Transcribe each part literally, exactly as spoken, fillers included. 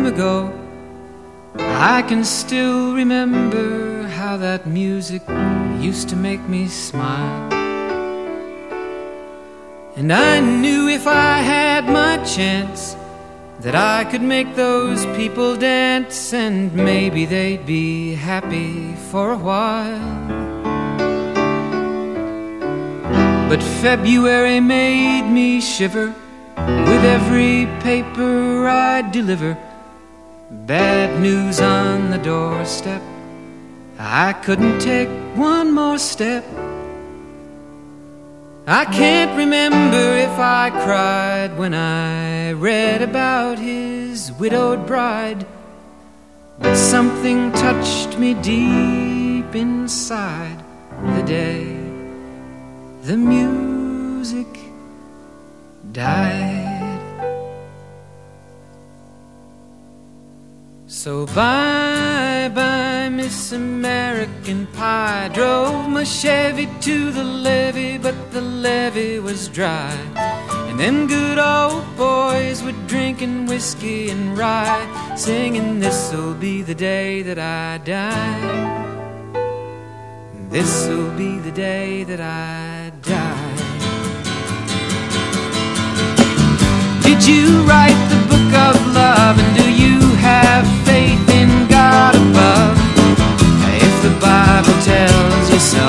time ago. I can still remember how that music used to make me smile. And I knew if I had my chance that I could make those people dance, and maybe they'd be happy for a while. But February made me shiver with every paper I'd deliver. Bad news on the doorstep, I couldn't take one more step. I can't remember if I cried when I read about his widowed bride, but something touched me deep inside the day the music died. So bye-bye, Miss American Pie. Drove my Chevy to the levee, but the levee was dry. And them good old boys were drinking whiskey and rye, singing, this'll be the day that I die. This'll be the day that I die. Did you write the book of love, and do you have faith in God above? If the Bible tells you so.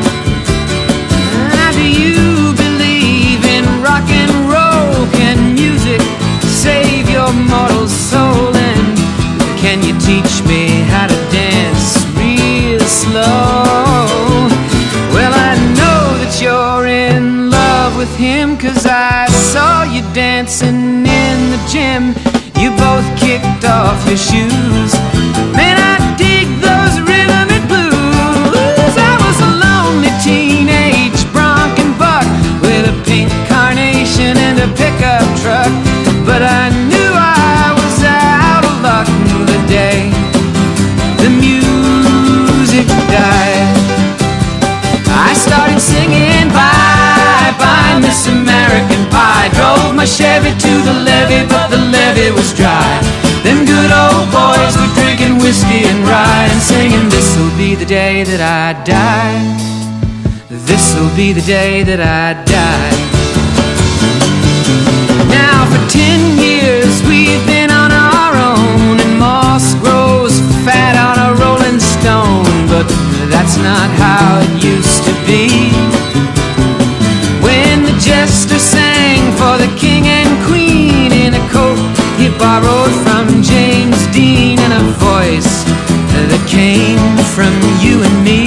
Now, do you believe in rock and roll? Can music save your mortal soul? And can you teach me how to dance real slow? Well, I know that you're in love with him, 'cause I saw you dancing in the gym. You both kicked off your shoes. Man, I dig those rhythm and blues. I was a lonely teenage bronc and buck with a pink carnation and a pickup truck, but I knew I was out of luck the day the music died. I started singing bye-bye, Miss American Pie. Drove my Chevy to the levee, but the levee was dry. Them good old boys were drinking whiskey and rye, and singing, this'll be the day that I die. This'll be the day that I die. Now for ten years we've been on our own, and moss grows fat on a rolling stone, but that's not how it used to be. When the jester sang for the king and queen in a coat he borrowed from James Dean, and a voice that came from you and me.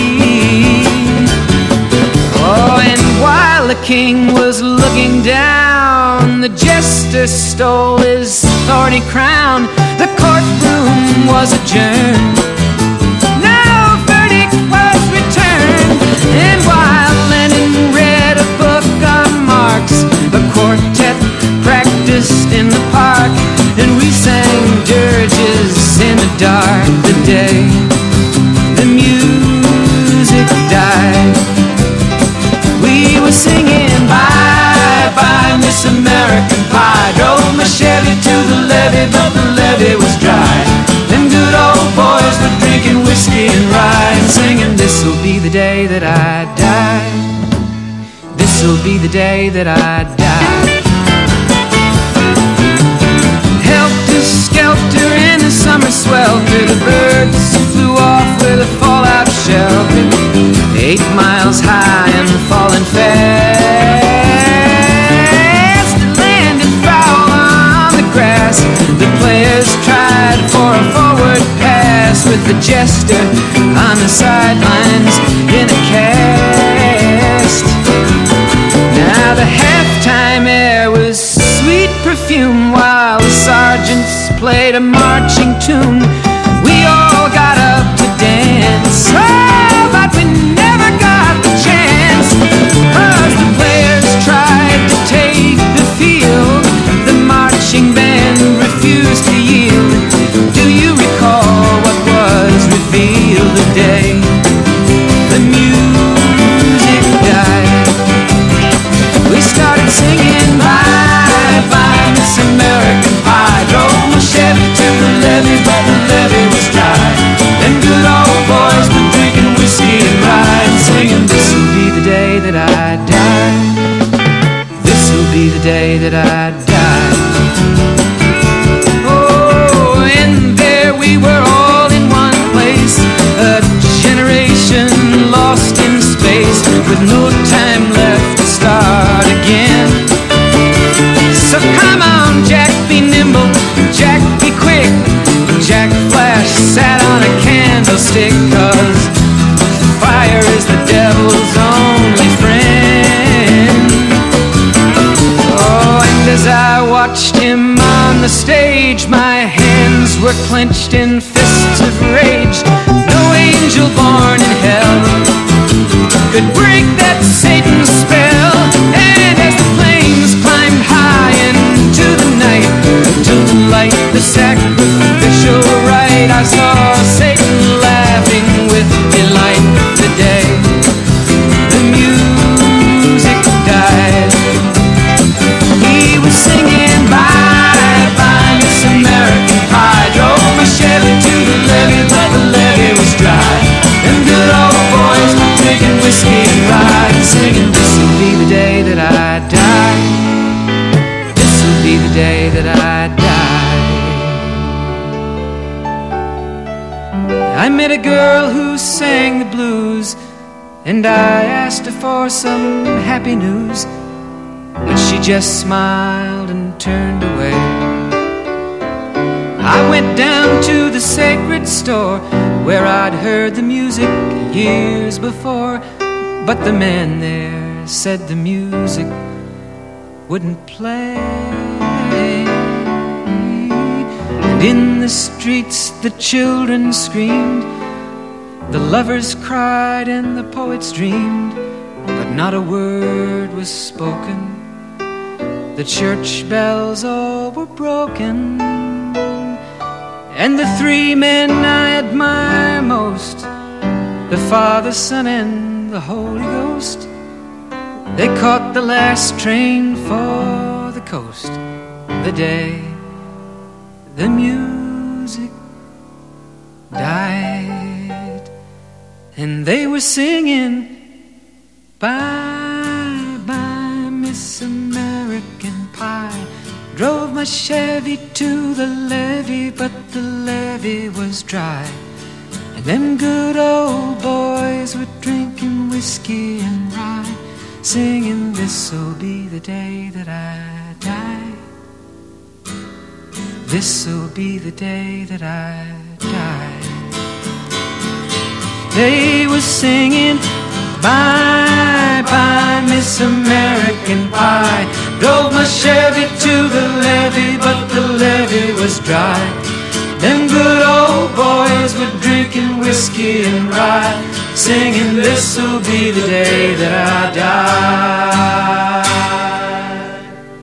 Oh, and while the king was looking down, the jester stole his thorny crown. The courtroom was adjourned. No verdict was returned. And while Lenin read a book on Marx, the quartet practiced in the park, and we sang dirges in the dark the day the music died. We were singing bye-bye, Miss American Pie. Drove my Chevy to the levee, but the levee was dry. Them good old boys were drinking whiskey and rye, and singing, this'll be the day that I die. This'll be the day that I die. Helter-skelter in the summer swelter, the birds flew off with a fallout shelter. Eight miles high and falling fast, it landed foul on the grass. The players tried for a forward pass, with the jester on the sidelines in a cast. Now the halftime air was sweet perfume, while the sergeants played a marching tune. We all got up to dance, oh, but we never got the chance, 'cause the players tried to take the field. The marching band refused to yield. Do you recall what was revealed the day the music died? We started singing bye-bye, Miss American Pie. Drove my Chevy that I die. Oh, and there we were all in one place, a generation lost in space, with no time left to start again. So come on, Jack, be nimble, Jack, be quick. Jack Flash sat on a candlestick, 'cause fire is the devil's only friend. Oh, and as I watched him on the stage, my hands were clenched in fists of rage. No angel born in hell could break that Satan's spell. And as the flames climbed high into the night to light the sacrificial rite, I saw Satan laughing with delight. The day the music died, he was singing bye bye Miss American Pie. Drove my Chevy to the levee, but the levee was dry. And good old boys were drinking whiskey and rye, and singing, this'll be the day that I die. This'll be the day that I die. I met a girl who sang the blues, and I asked her for some happy news, but she just smiled and turned away. I went down to the sacred store where I'd heard the music years before, but the man there said the music wouldn't play. And in the streets the children screamed, the lovers cried and the poets dreamed, but not a word was spoken. The church bells all were broken. And the three men I admire most, the Father, Son, and the Holy Ghost, they caught the last train for the coast the day the music died. And they were singing bye bye Miss American Pie. Drove my Chevy to the levee, but the levee was dry. And them good old boys were drinking whiskey and rye, singing, this'll be the day that I die. This'll be the day that I die. They were singing bye bye Miss American Pie. Drove my Chevy to the levee, but the levee was dry. Them good old boys were drinking whiskey and rye, singing, this'll be the day that I die.